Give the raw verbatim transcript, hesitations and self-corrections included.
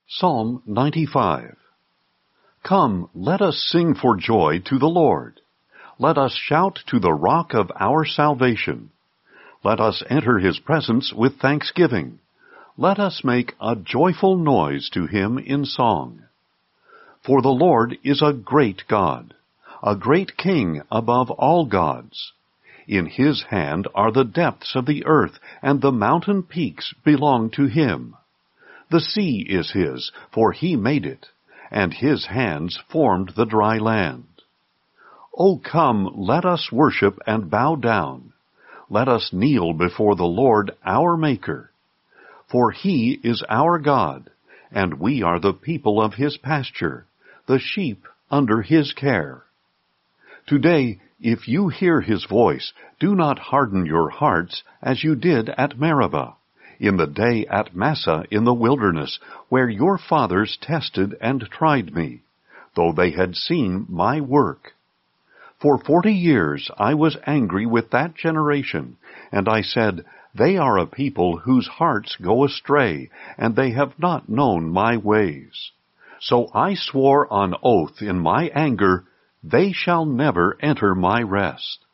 Psalm ninety-five. Come, let us sing for joy to the Lord. Let us shout to the rock of our salvation. Let us enter his presence with thanksgiving. Let us make a joyful noise to him in song. For the Lord is a great God, a great King above all gods. In his hand are the depths of the earth, and the mountain peaks belong to him. The sea is his, for he made it, and his hands formed the dry land. O come, let us worship and bow down. Let us kneel before the Lord our Maker. For he is our God, and we are the people of his pasture, the sheep under his care. Today, if you hear his voice, do not harden your hearts as you did at Meribah, in the day at Massah in the wilderness, where your fathers tested and tried me, though they had seen my work. For forty years I was angry with that generation, and I said, They are a people whose hearts go astray, and they have not known my ways. So I swore on oath in my anger, They shall never enter my rest.